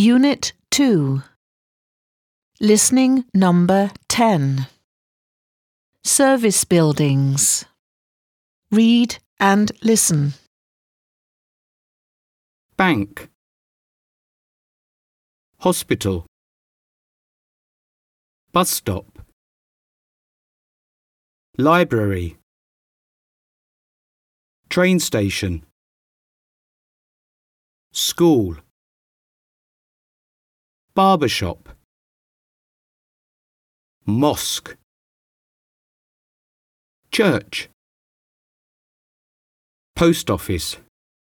Unit 2. Listening number 10. Service buildings. Read and listen. Bank. Hospital. Bus stop. Library. Train station. School. Barber shop. Mosque. Church. Post office.